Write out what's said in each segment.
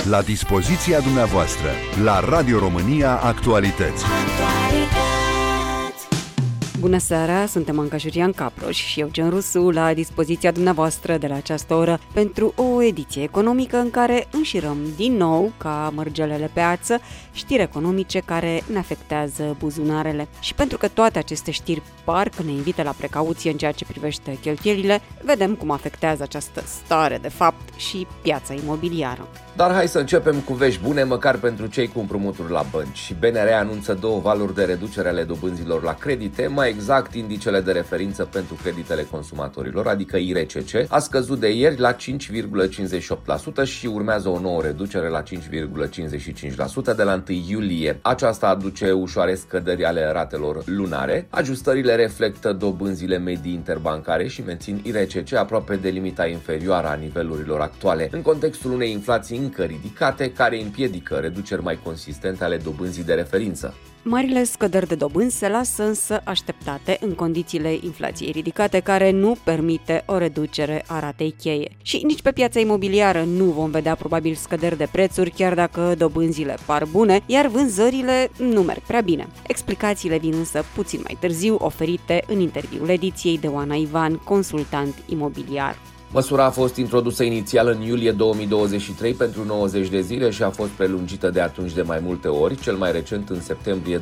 La dispoziția dumneavoastră, la Radio România Actualități. Bună seara, suntem Anca Jurian Caproș și Eugen Rusu la dispoziția dumneavoastră de la această oră pentru o ediție economică în care înșirăm din nou, ca mărgelele pe ață, știri economice care ne afectează buzunarele. Și pentru că toate aceste știri parcă ne invită la precauție în ceea ce privește cheltuielile, vedem cum afectează această stare de fapt și piața imobiliară. Dar hai să începem cu vești bune, măcar pentru cei cu împrumuturi la bănci. BNR anunță 2 valuri de reducere ale dobânzilor la credite, mai exact indicele de referință pentru creditele consumatorilor, adică IRCC, a scăzut de ieri la 5,58% și urmează o nouă reducere la 5,55% de la 1 iulie. Aceasta aduce ușoare scăderi ale ratelor lunare. Ajustările reflectă dobânzile medii interbancare și mențin IRCC aproape de limita inferioară a nivelurilor actuale, în contextul unei inflații încă ridicate, care împiedică reduceri mai consistente ale dobânzii de referință. Marile scăderi de dobânzi se lasă însă așteptate în condițiile inflației ridicate, care nu permite o reducere a ratei cheie. Și nici pe piața imobiliară nu vom vedea probabil scăderi de prețuri, chiar dacă dobânzile par bune, iar vânzările nu merg prea bine. Explicațiile vin însă puțin mai târziu, oferite în interviul ediției de Oana Ivan, consultant imobiliar. Măsura a fost introdusă inițial în iulie 2023 pentru 90 de zile și a fost prelungită de atunci de mai multe ori, cel mai recent în septembrie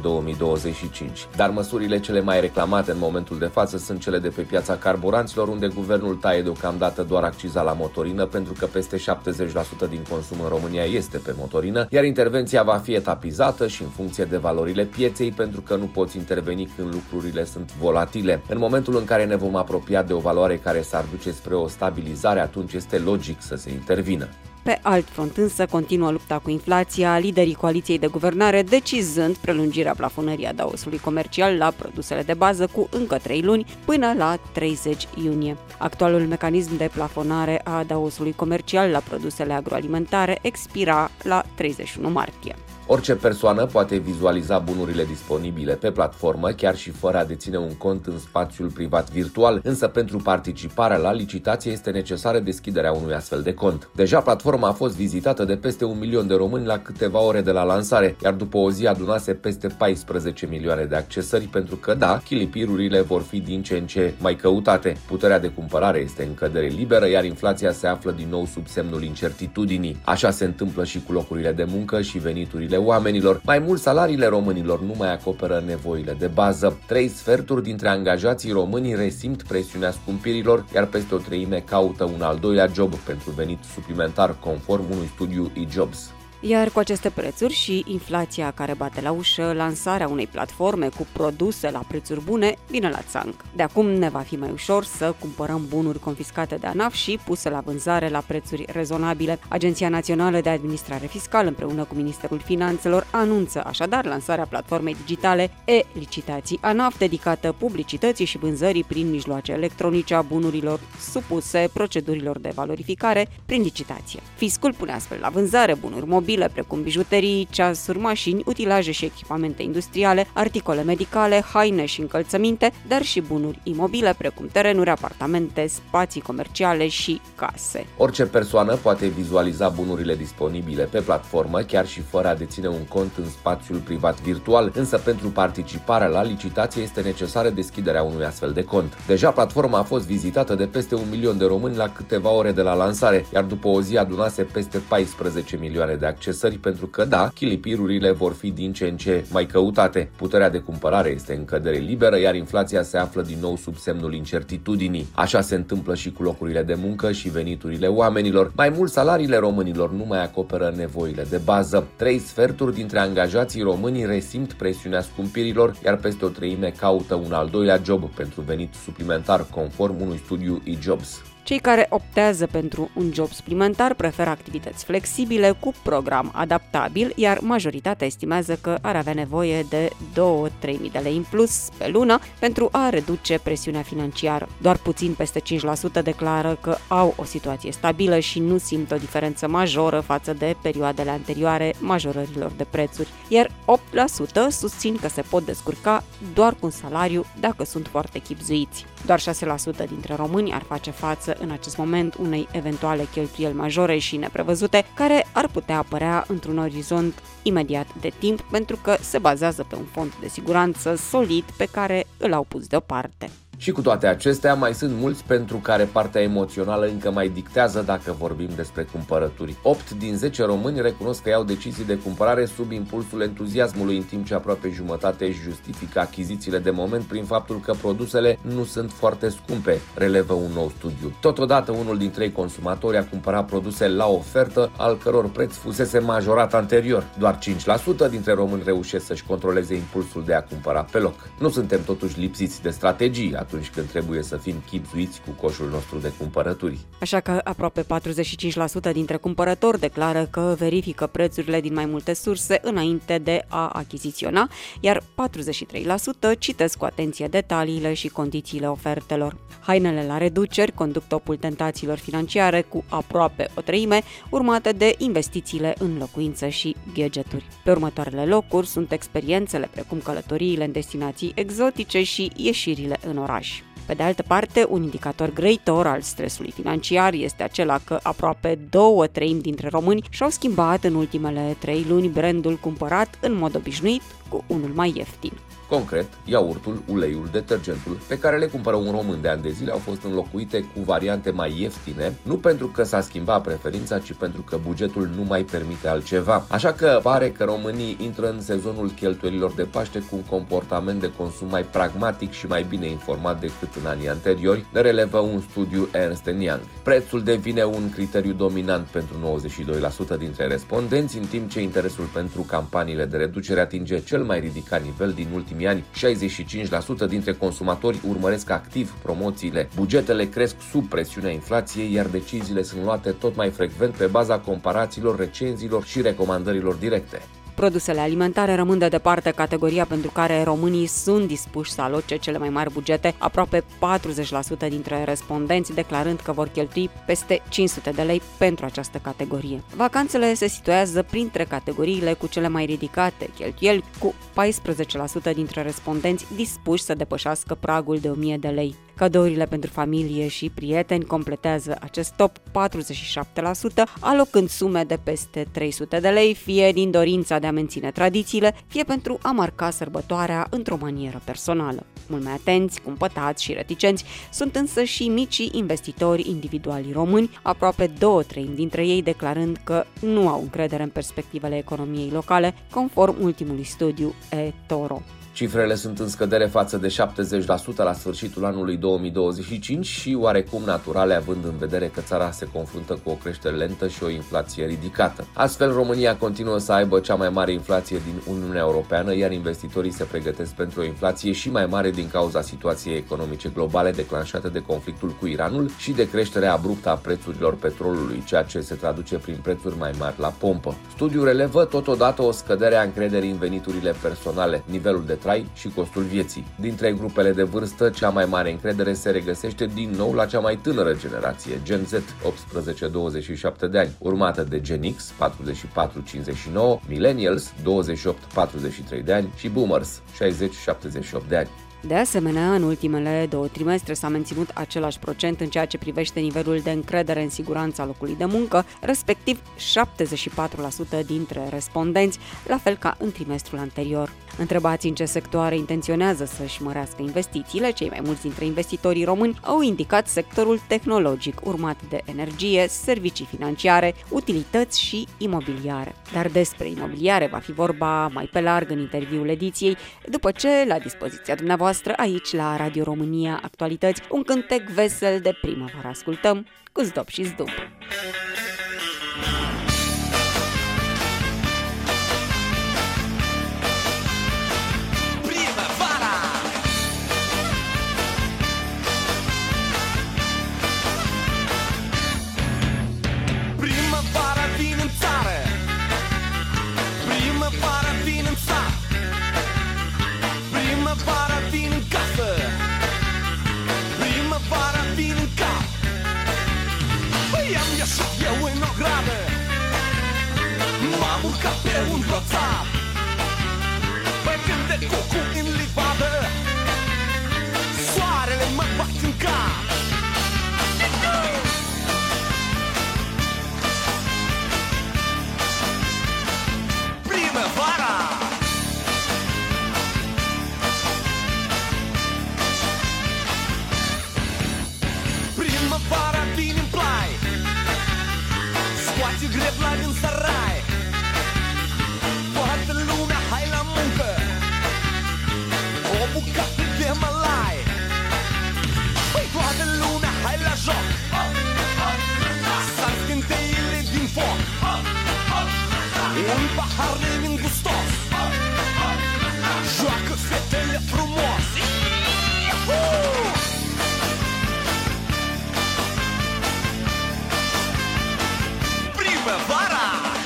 2025. Dar măsurile cele mai reclamate în momentul de față sunt cele de pe piața carburanților, unde guvernul taie deocamdată doar acciza la motorină, pentru că peste 70% din consum în România este pe motorină, iar intervenția va fi etapizată și în funcție de valorile pieței, pentru că nu poți interveni când lucrurile sunt volatile. În momentul în care ne vom apropia de o valoare care s-ar duce spre o stabilizare, atunci este logic să se intervină. Pe alt front însă continuă lupta cu inflația, liderii coaliției de guvernare decizând prelungirea plafonării adaosului comercial la produsele de bază cu încă 3 luni până la 30 iunie. Actualul mecanism de plafonare a adaosului comercial la produsele agroalimentare expira la 31 martie. Orice persoană poate vizualiza bunurile disponibile pe platformă, chiar și fără a deține un cont în spațiul privat virtual, însă pentru participarea la licitație este necesară deschiderea unui astfel de cont. Deja platforma a fost vizitată de peste 1 milion de români la câteva ore de la lansare, iar după o zi adunase peste 14 milioane de accesări, pentru că, da, chilipirurile vor fi din ce în ce mai căutate. Puterea de cumpărare este în cădere liberă, iar inflația se află din nou sub semnul incertitudinii. Așa se întâmplă și cu locurile de muncă și veniturile oamenilor. Mai mult, salariile românilor nu mai acoperă nevoile de bază. 3/4 dintre angajații români resimt presiunea scumpirilor, iar peste o treime caută un al doilea job pentru venit suplimentar, conform unui studiu eJobs. Iar cu aceste prețuri și inflația care bate la ușă, lansarea unei platforme cu produse la prețuri bune vine la țanc. De acum ne va fi mai ușor să cumpărăm bunuri confiscate de ANAF și puse la vânzare la prețuri rezonabile. Agenția Națională de Administrare Fiscală împreună cu Ministerul Finanțelor anunță așadar lansarea platformei digitale e-licitații ANAF, dedicată publicității și vânzării prin mijloace electronice a bunurilor supuse procedurilor de valorificare prin licitație. Fiscul pune astfel la vânzare bunuri mobile, precum bijuterii, ceasuri, mașini, utilaje și echipamente industriale, articole medicale, haine și încălțăminte, dar și bunuri imobile, precum terenuri, apartamente, spații comerciale și case. Orice persoană poate vizualiza bunurile disponibile pe platformă, chiar și fără a deține un cont în spațiul privat virtual, însă pentru participarea la licitație este necesară deschiderea unui astfel de cont. Deja platforma a fost vizitată de peste 1 milion de români la câteva ore de la lansare, iar după o zi adunase peste 14 milioane de accesări, pentru că, da, chilipirurile vor fi din ce în ce mai căutate. Puterea de cumpărare este în cădere liberă, iar inflația se află din nou sub semnul incertitudinii. Așa se întâmplă și cu locurile de muncă și veniturile oamenilor. Mai mult, salariile românilor nu mai acoperă nevoile de bază. 3/4 dintre angajații români resimt presiunea scumpirilor, iar peste o treime caută un al doilea job pentru venit suplimentar, conform unui studiu eJobs. Cei care optează pentru un job suplimentar preferă activități flexibile cu program adaptabil, iar majoritatea estimează că ar avea nevoie de 2-3 mii de lei în plus pe lună pentru a reduce presiunea financiară. Doar puțin peste 5% declară că au o situație stabilă și nu simt o diferență majoră față de perioadele anterioare majorărilor de prețuri, iar 8% susțin că se pot descurca doar cu un salariu dacă sunt foarte chibzuiți. Doar 6% dintre români ar face față în acest moment unei eventuale cheltuieli majore și neprevăzute, care ar putea apărea într-un orizont imediat de timp, pentru că se bazează pe un fond de siguranță solid pe care îl au pus deoparte. Și cu toate acestea, mai sunt mulți pentru care partea emoțională încă mai dictează dacă vorbim despre cumpărături. 8 din 10 români recunosc că iau decizii de cumpărare sub impulsul entuziasmului, în timp ce aproape jumătate își justifică achizițiile de moment prin faptul că produsele nu sunt foarte scumpe, relevă un nou studiu. Totodată, unul din 3 consumatori a cumpărat produse la ofertă, al căror preț fusese majorat anterior. Doar 5% dintre români reușesc să-și controleze impulsul de a cumpăra pe loc. Nu suntem totuși lipsiți de strategii atunci când trebuie să fim chibzuiți cu coșul nostru de cumpărături. Așa că aproape 45% dintre cumpărători declară că verifică prețurile din mai multe surse înainte de a achiziționa, iar 43% citesc cu atenție detaliile și condițiile ofertelor. Hainele la reduceri conduc topul tentațiilor financiare cu aproape o treime, urmate de investițiile în locuință și gadgeturi. Pe următoarele locuri sunt experiențele precum călătoriile în destinații exotice și ieșirile în oraș. Pe de altă parte, un indicator grăitor al stresului financiar este acela că aproape 2/3 dintre români și-au schimbat în ultimele 3 luni brandul cumpărat în mod obișnuit cu unul mai ieftin. Concret, iaurtul, uleiul, detergentul, pe care le cumpără un român de ani de zile, au fost înlocuite cu variante mai ieftine, nu pentru că s-a schimbat preferința, ci pentru că bugetul nu mai permite altceva. Așa că pare că românii intră în sezonul cheltuielilor de Paște cu un comportament de consum mai pragmatic și mai bine informat decât în anii anteriori, relevă un studiu Ernst & Young. Prețul devine un criteriu dominant pentru 92% dintre respondenți, în timp ce interesul pentru campaniile de reducere atinge cel mai ridicat nivel din ultimii ani. 65% dintre consumatori urmăresc activ promoțiile. Bugetele cresc sub presiunea inflației, iar deciziile sunt luate tot mai frecvent pe baza comparațiilor, recenziilor și recomandărilor directe. Produsele alimentare rămân de departe categoria pentru care românii sunt dispuși să aloce cele mai mari bugete, aproape 40% dintre respondenți declarând că vor cheltui peste 500 de lei pentru această categorie. Vacanțele se situează printre categoriile cu cele mai ridicate cheltuieli, cu 14% dintre respondenți dispuși să depășească pragul de 1000 de lei. Cadourile pentru familie și prieteni completează acest top, 47%, alocând sume de peste 300 de lei, fie din dorința de a menține tradițiile, fie pentru a marca sărbătoarea într-o manieră personală. Mult mai atenți, cumpătați și reticenți sunt însă și micii investitori individuali români, aproape 2/3 dintre ei declarând că nu au încredere în perspectivele economiei locale, conform ultimului studiu eToro. Cifrele sunt în scădere față de 70% la sfârșitul anului 2025 și oarecum naturale, având în vedere că țara se confruntă cu o creștere lentă și o inflație ridicată. Astfel, România continuă să aibă cea mai mare inflație din Uniunea Europeană, iar investitorii se pregătesc pentru o inflație și mai mare din cauza situației economice globale declanșate de conflictul cu Iranul și de creșterea abruptă a prețurilor petrolului, ceea ce se traduce prin prețuri mai mari la pompă. Studiul relevă totodată o scădere a încrederii în veniturile personale, nivelul de trai și costul vieții. Dintre grupele de vârstă, cea mai mare încredere se regăsește din nou la cea mai tânără generație, Gen Z, 18-27 de ani, urmată de Gen X, 44-59, Millennials, 28-43 de ani și Boomers, 60-78 de ani. De asemenea, în ultimele 2 trimestre s-a menținut același procent în ceea ce privește nivelul de încredere în siguranța locului de muncă, respectiv 74% dintre respondenți, la fel ca în trimestrul anterior. Întrebați în ce sectoare intenționează să-și mărească investițiile, cei mai mulți dintre investitorii români au indicat sectorul tehnologic, urmat de energie, servicii financiare, utilități și imobiliare. Dar despre imobiliare va fi vorba mai pe larg în interviul ediției, după ce, la dispoziția dumneavoastră, aici la Radio România Actualități, un cântec vesel de primăvară ascultăm cu zdop și zdup. M-am urcat pe un groțar, pe când de cucu în livadă, soarele mă bate în cap. face grebla din sărai. Toată lumea hai la muncă, o bucată de mălai. Păi toată lumea hai la joc, s-ar scânteile din foc, un pahar de vin gustos, joacă fetele frumos. Primăvara!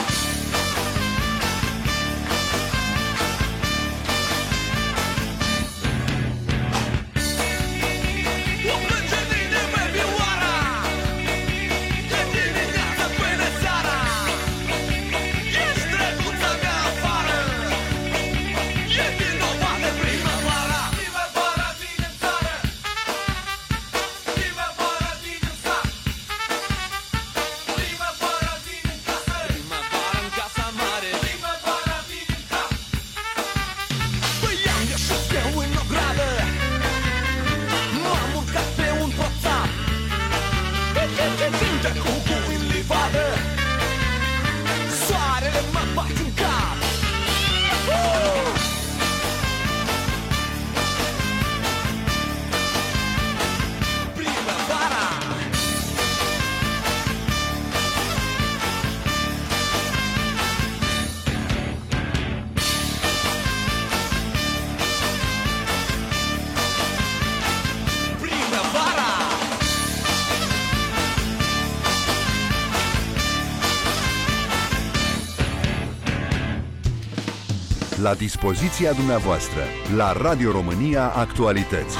O plânge bine vioara, de dimineața până seara. Ești drăguța mea afară, e vinovată primăvara. Primăvara vine în țară, primăvara vine în sat, primăvara vine în casă, primăvara în casa mare, primăvara vine în cap. Păi am ieșit eu în ogradă, m-am urcat pe un proțap, cântă cucu în livadă, soarele mă bate în cap. Primăvara! Primăvara! La dispoziția dumneavoastră, la Radio România Actualități.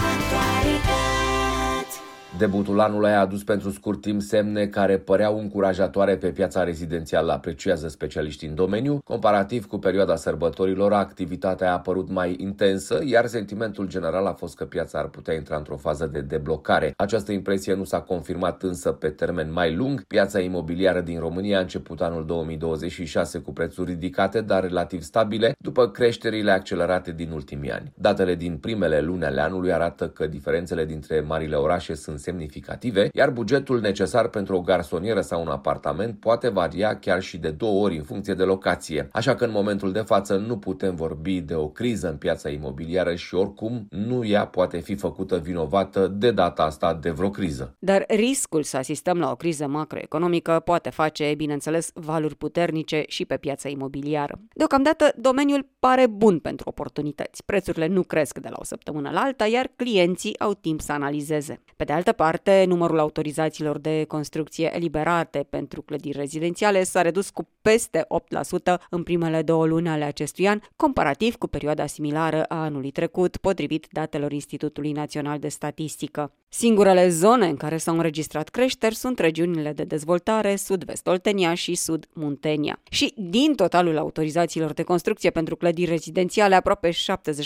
Debutul anului a adus pentru scurt timp semne care păreau încurajatoare pe piața rezidențială, apreciază specialiștii în domeniu. Comparativ cu perioada sărbătorilor, activitatea a apărut mai intensă, iar sentimentul general a fost că piața ar putea intra într-o fază de deblocare. Această impresie nu s-a confirmat însă pe termen mai lung. Piața imobiliară din România a început anul 2026 cu prețuri ridicate, dar relativ stabile, după creșterile accelerate din ultimii ani. Datele din primele luni ale anului arată că diferențele dintre marile orașe sunt semnificative, iar bugetul necesar pentru o garsonieră sau un apartament poate varia chiar și de 2 ori în funcție de locație. Așa că în momentul de față nu putem vorbi de o criză în piața imobiliară și oricum nu ea poate fi făcută vinovată de data asta de vreo criză. Dar riscul să asistăm la o criză macroeconomică poate face, bineînțeles, valuri puternice și pe piața imobiliară. Deocamdată, domeniul pare bun pentru oportunități. Prețurile nu cresc de la o săptămână la alta, iar clienții au timp să analizeze. Pe de altă parte, numărul autorizațiilor de construcție eliberate pentru clădiri rezidențiale s-a redus cu peste 8% în primele 2 luni ale acestui an, comparativ cu perioada similară a anului trecut, potrivit datelor Institutului Național de Statistică. Singurele zone în care s-au înregistrat creșteri sunt regiunile de dezvoltare, Sud-Vest Oltenia și Sud-Muntenia. Și din totalul autorizațiilor de construcție pentru clădiri rezidențiale, aproape 70%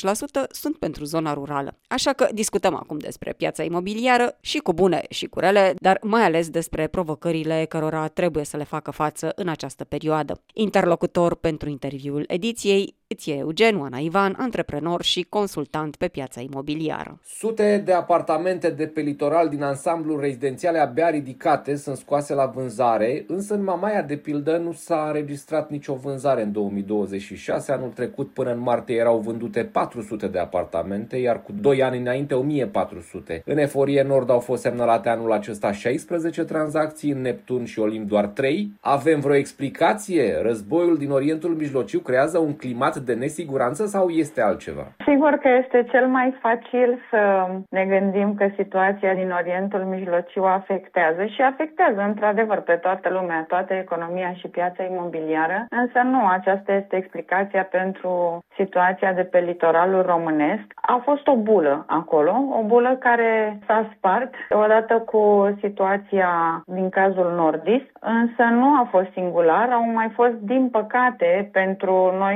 sunt pentru zona rurală. Așa că discutăm acum despre piața imobiliară și cu bune și cu rele, dar mai ales despre provocările cărora trebuie să le facă față în această perioadă. Interlocutor pentru interviul ediției îți e Eugen Oana Ivan, antreprenor și consultant pe piața imobiliară. Sute de apartamente de pe litoral din ansambluri rezidențiale abia ridicate sunt scoase la vânzare, însă în Mamaia, de pildă, nu s-a înregistrat nicio vânzare în 2026. Anul trecut, până în martie, erau vândute 400 de apartamente, iar cu 2 ani înainte 1400. În Eforie Nord au fost semnalate anul acesta 16 tranzacții, în Neptun și Olimp doar 3. Avem vreo explicație? Războiul din Orientul Mijlociu creează un climat de nesiguranță sau este altceva? Sigur că este cel mai facil să ne gândim că situația din Orientul Mijlociu afectează într-adevăr pe toată lumea, toată economia și piața imobiliară, însă nu, aceasta este explicația pentru situația de pe litoralul românesc. A fost o bulă acolo, o bulă care s-a spart odată cu situația din cazul Nordis, însă nu a fost singular, au mai fost, din păcate, pentru noi toți,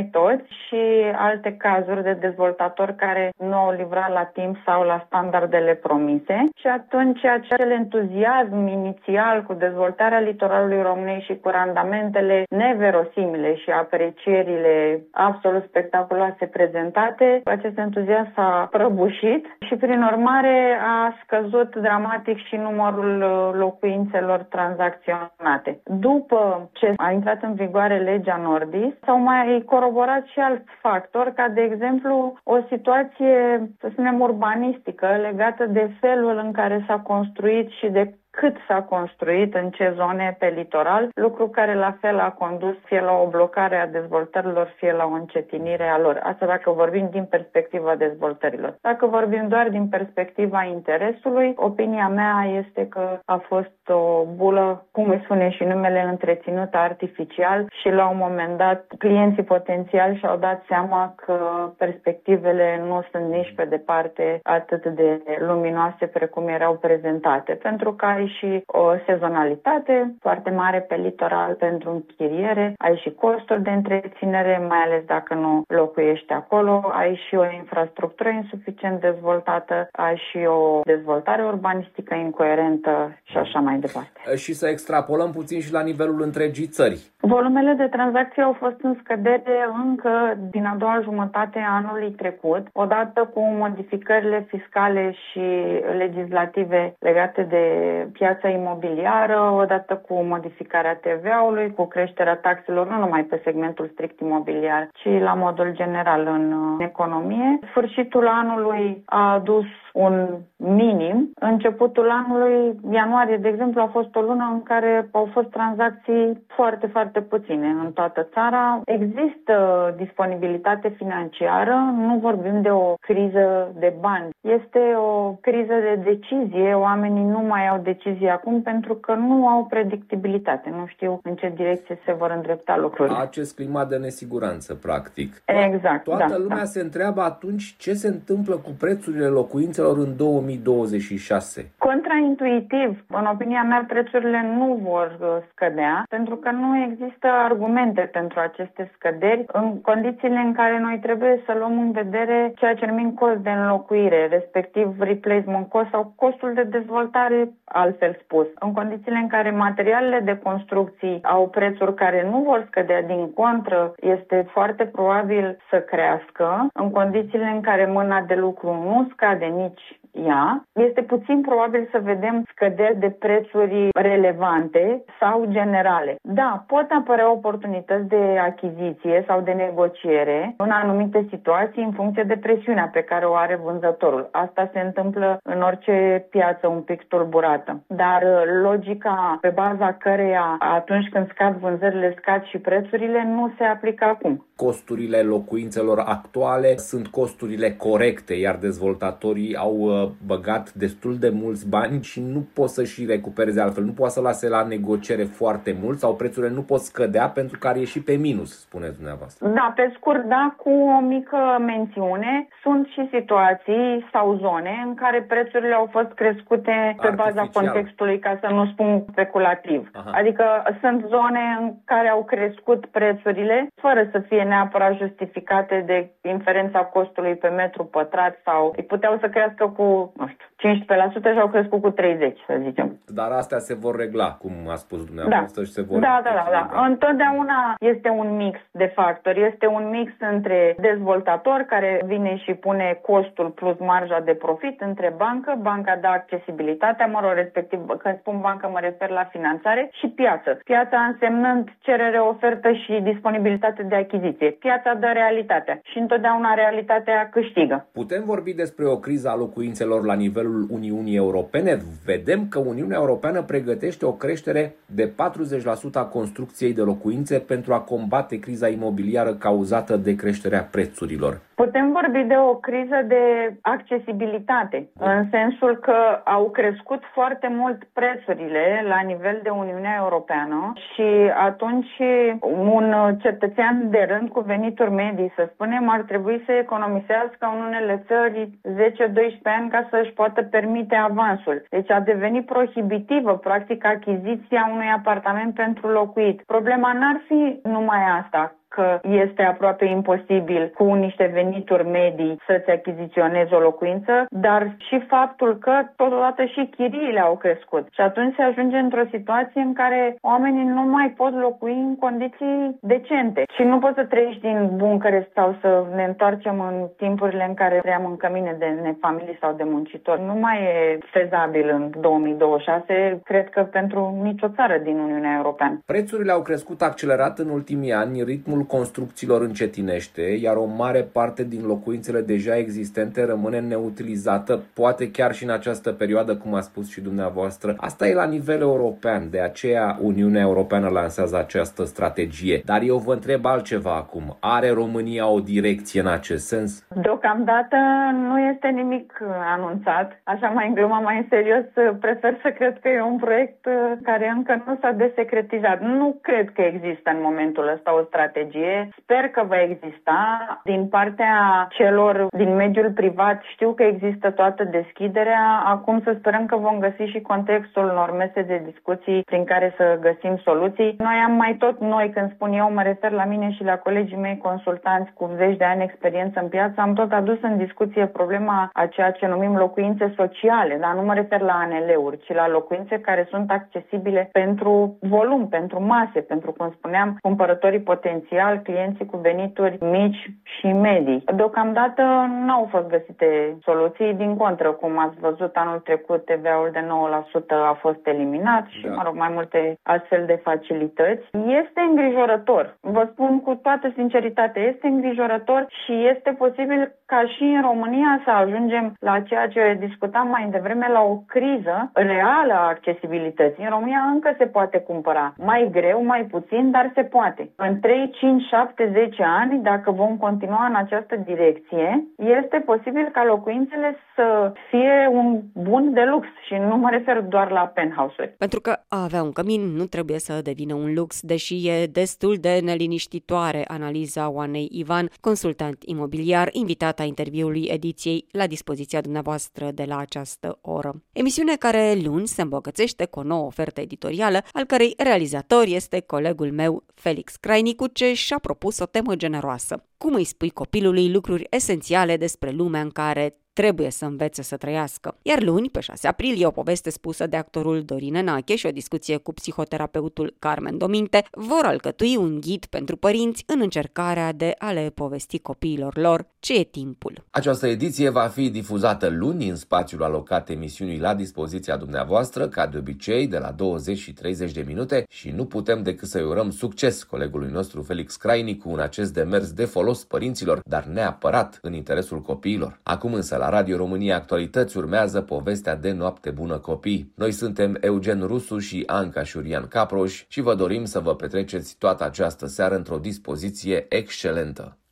și alte cazuri de dezvoltatori care nu au livrat la timp sau la standardele promise. Și atunci acel entuziasm inițial cu dezvoltarea litoralului României și cu randamentele neverosimile și aprecierile absolut spectaculoase prezentate, acest entuziasm s-a prăbușit și prin urmare a scăzut dramatic și numărul locuințelor tranzacționate. După ce a intrat în vigoare legea Nordis, s-au mai coroborat și alți factori, ca de exemplu o situație, să spunem, urbanistică legată de felul în care s-a construit și de cât s-a construit, în ce zone pe litoral, lucru care la fel a condus fie la o blocare a dezvoltărilor, fie la o încetinire a lor. Asta dacă vorbim din perspectiva dezvoltărilor. Dacă vorbim doar din perspectiva interesului, opinia mea este că a fost o bulă, cum îi spune și numele, întreținută artificial și la un moment dat clienții potențiali și-au dat seama că perspectivele nu sunt nici pe departe atât de luminoase precum erau prezentate, pentru că ai și o sezonalitate foarte mare pe litoral pentru închiriere, ai și costuri de întreținere, mai ales dacă nu locuiești acolo, ai și o infrastructură insuficient dezvoltată, ai și o dezvoltare urbanistică incoerentă și așa mai departe. Și să extrapolăm puțin și la nivelul întregii țări. Volumele de tranzacții au fost în scădere încă din a doua jumătate a anului trecut, odată cu modificările fiscale și legislative legate de piața imobiliară, odată cu modificarea TVA-ului, cu creșterea taxelor nu numai pe segmentul strict imobiliar, ci la modul general în economie. Sfârșitul anului a adus un minim. Începutul anului, ianuarie, de exemplu, a fost o lună în care au fost tranzacții foarte, foarte puține în toată țara. Există disponibilitate financiară, nu vorbim de o criză de bani. Este o criză de decizie. Oamenii nu mai au decizie acum pentru că nu au predictibilitate. Nu știu în ce direcție se vor îndrepta lucrurile. Acest climat de nesiguranță, practic. Exact. Toată lumea se întreabă atunci ce se întâmplă cu prețurile locuințelor în 2026. Contraintuitiv, în opinia mea, prețurile nu vor scădea, pentru că nu există argumente pentru aceste scăderi în condițiile în care noi trebuie să luăm în vedere ceea ce numim cost de înlocuire, respectiv replacement cost sau costul de dezvoltare, altfel spus. În condițiile în care materialele de construcții au prețuri care nu vor scădea, din contră, este foarte probabil să crească. În condițiile în care mâna de lucru nu scade nici ea, este puțin probabil să vedem scăderi de prețuri relevante sau generale. Da, pot apărea oportunități de achiziție sau de negociere în anumite situații în funcție de presiunea pe care o are vânzătorul. Asta se întâmplă în orice piață un pic tulburată. Dar logica pe baza căreia atunci când scad vânzările, scad și prețurile, nu se aplică acum. Costurile locuințelor actuale sunt costurile corecte, iar dezvoltatorii au băgat destul de mulți bani și nu pot să-și recupereze altfel. Nu poate să lase la negociere foarte mult sau prețurile nu pot scădea pentru că ar ieși pe minus, spuneți dumneavoastră. Da, pe scurt, da, cu o mică mențiune. Sunt și situații sau zone în care prețurile au fost crescute pe baza contextului, ca să nu spun speculativ. Aha. Adică sunt zone în care au crescut prețurile fără să fie neapărat justificate de inferența costului pe metru pătrat sau îi puteau să crească cu, nu știu, 15% și au crescut cu 30%, să zicem. Dar astea se vor regla, cum a spus dumneavoastră, și se vor... Da. Întotdeauna este un mix de factori. Este un mix între dezvoltator care vine și pune costul plus marja de profit, între banca dă accesibilitatea, respectiv, când spun bancă mă refer la finanțare, și piață. Piața însemnând cerere, ofertă și disponibilitate de achiziție. Piața dă realitatea și întotdeauna realitatea câștigă. Putem vorbi despre o criză a locuințelor la nivelul Uniunii Europene? Vedem că Uniunea Europeană pregătește o creștere de 40% a construcției de locuințe pentru a combate criza imobiliară cauzată de creșterea prețurilor. Putem vorbi de o criză de accesibilitate, în sensul că au crescut foarte mult prețurile la nivel de Uniunea Europeană și atunci un cetățean de rând cu venituri medii, să spunem, ar trebui să economisească în unele țări 10-12 ani ca să își poată permite avansul. Deci a devenit prohibitivă, practic, achiziția unui apartament pentru locuit. Problema n-ar fi numai asta, că că este aproape imposibil cu niște venituri medii să-ți achiziționezi o locuință, dar și faptul că totodată și chiriile au crescut. Și atunci se ajunge într-o situație în care oamenii nu mai pot locui în condiții decente. Și nu poți să trăiești din buncăre sau să ne întoarcem în timpurile în care trăiam în cămine de familii sau de muncitori. Nu mai e fezabil în 2026, cred că pentru nicio țară din Uniunea Europeană. Prețurile au crescut accelerat în ultimii ani, ritmul construcțiilor încetinește, iar o mare parte din locuințele deja existente rămâne neutilizată, poate chiar și în această perioadă, cum a spus și dumneavoastră. Asta e la nivel european, de aceea Uniunea Europeană lansează această strategie. Dar eu vă întreb altceva acum. Are România o direcție în acest sens? Deocamdată nu este nimic anunțat. Așa mai în glumă, mai în serios, prefer să cred că e un proiect care încă nu s-a desecretizat. Nu cred că există în momentul ăsta o strategie. Sper că va exista. Din partea celor din mediul privat știu că există toată deschiderea. Acum să sperăm că vom găsi și contextul unor mese de discuții prin care să găsim soluții. Noi, când spun eu, mă refer la mine și la colegii mei consultanți cu zeci de ani experiență în piață, am tot adus în discuție problema a ceea ce numim locuințe sociale, dar nu mă refer la ANL-uri, ci la locuințe care sunt accesibile pentru volum, pentru mase, pentru, cum spuneam, cumpărătorii potențiali, clienții cu venituri mici și medii. Deocamdată nu au fost găsite soluții, din contră, cum ați văzut anul trecut, TVA-ul de 9% a fost eliminat și, mai multe astfel de facilități. Este îngrijorător. Vă spun cu toată sinceritatea, este îngrijorător și este posibil ca și în România să ajungem la ceea ce discutam mai devreme, la o criză reală a accesibilității. În România încă se poate cumpăra. Mai greu, mai puțin, dar se poate. În 3, 5, 7, 10 ani, dacă vom continua în această direcție, este posibil ca locuințele să fie un bun de lux și nu mă refer doar la penthouse-uri. Pentru că a avea un cămin nu trebuie să devină un lux, deși e destul de neliniștitoare analiza Oanei Ivan, consultant imobiliar, invitata interviului ediției la dispoziția dumneavoastră de la această oră. Emisiune care luni se îmbogățește cu o nouă ofertă editorială, al cărei realizator este colegul meu Felix Crainicu, ce și-a propus o temă generoasă. Cum îi spui copilului lucruri esențiale despre lumea în care trebuie să învețe să trăiască. Iar luni, pe 6 aprilie, o poveste spusă de actorul Dorin Enache și o discuție cu psihoterapeutul Carmen Dominte vor alcătui un ghid pentru părinți în încercarea de a le povesti copiilor lor ce e timpul. Această ediție va fi difuzată luni în spațiul alocat emisiunii la dispoziția dumneavoastră, ca de obicei, de la 20 și 30 de minute și nu putem decât să-i urăm succes colegului nostru Felix Crainicu în acest demers de folos părinților, dar neapărat în interesul copiilor. Acum însă, la Radio România Actualități urmează povestea de Noapte bună copii. Noi suntem Eugen Rusu și Anca Șurian Caproș și vă dorim să vă petreceți toată această seară într-o dispoziție excelentă.